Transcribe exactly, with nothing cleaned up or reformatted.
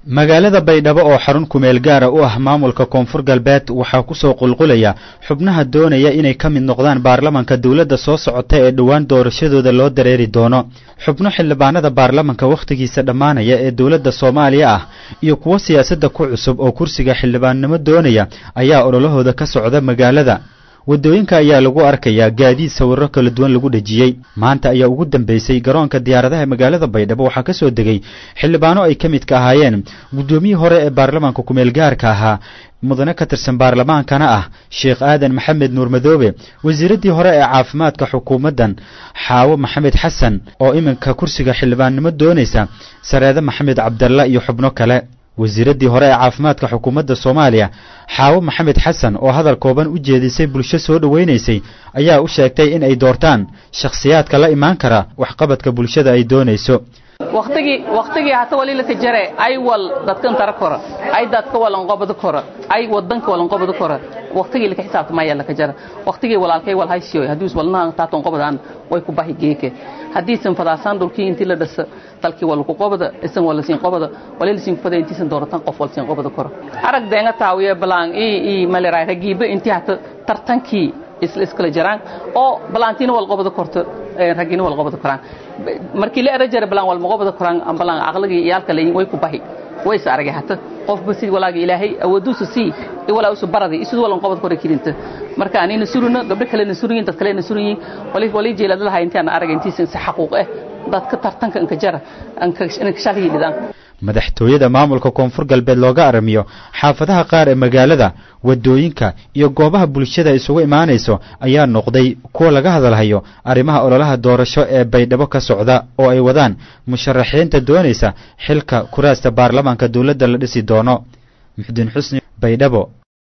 magaalada Baydhabo oo xarun ku meel gaar ah u ah maamulka Koonfur Galbeed waxa ku soo qulqulaya xubnaha doonaya inay ka mid noqdaan baarlamaanka dawladda soo socota ee dhawaan doorashadooda loo dareeri doono xubno xildhibaanada baarlamaanka waqtigiisa dhamaanaya ee dawladda Soomaaliya ah iyo kuwa siyaasadda ku cusub oo kursiga xildhibaannimo doonaya ayaa ololahooda ka socda magaalada wadooyinka ayaa lagu arkayaa gaadiid sawirro kala duwan lagu dhajiyay maanta ayaa ugu dambeysay garoonka diyaaradaha magaalada Baydhabo waxa ka soo degay xildhibaano ay ka mid ka ahaayeen gudoomiye hore ee baarlamaanka ku meel gaarka ahaa mudane ka tirsan baarlamaankana ah Sheekh Aadan Maxamed Nuur Madoobe wasiiradii hore ee caafimaadka xukuumadan Xaawo Maxamed Xasan oo iminka kursiga xildhibaannimo doonaysa Sareeda Maxamed Cabdalla iyo xubno kale wasiiradii hore ee caafimaadka xukuumadda Soomaaliya Xaawo Maxamed Xasan oo hadal kooban u jeedisay bulsho soo dhaweynaysay ayaa u sheegtay in ay doortaan shakhsiyaadka la imaan kara waxqabadka bulshada ay doonayso waqtigi waqtigi hata wali la tijare ay wal dadkan tar kora ay dadka walan qobad kora ay wadanka walan qobad kora waqtigi la xisaabta ma yalla ka jara waqtigi walaalkay wal haysiyo hadii walna taatan qobadaan way ku baahi geeke hadii san fadaasan dulkii intii la dhas dalkii wal ku qobada isan wala siin qobada wali siin faday intii san dooratan qof wal siin qobada kora arag deena taawiye balaan ee ee maleeray ragiiba intii hata tartankii isla iskala jaraan oo balaantina wal qobada korto ragina wal qobada koraan markii la arajar balaan wal qobada koraan am balaan aqligi iyalka leeyin way ku baahi way saaragay hata qof basi walaaga ilaahay awoodusu si wala usu baradi isu wal qobada kor kirinta marka anina suruna gabdho kale na suruyin dad kale na suruyin wali wali jeeladaha intii aan aragay intii si xaquuq ah dadka tartanka inka jara anka inka shaqeeyaan madaxtooyada maamulka Koonfur Galbeed looga aramiyo xaafadaha qaar ee magaalada wadooyinka iyo goobaha bulshada isugu imaanayso ayaa noqday kuwa laga hadalhayo arimaha ololaha doorasho ee Baydhabo ka socda oo ay wadaan musharaxiinta doonaysa xilka kuraasta baarlamaanka dawladda la dhisi doono Muxuddin Xusni Baydhabo.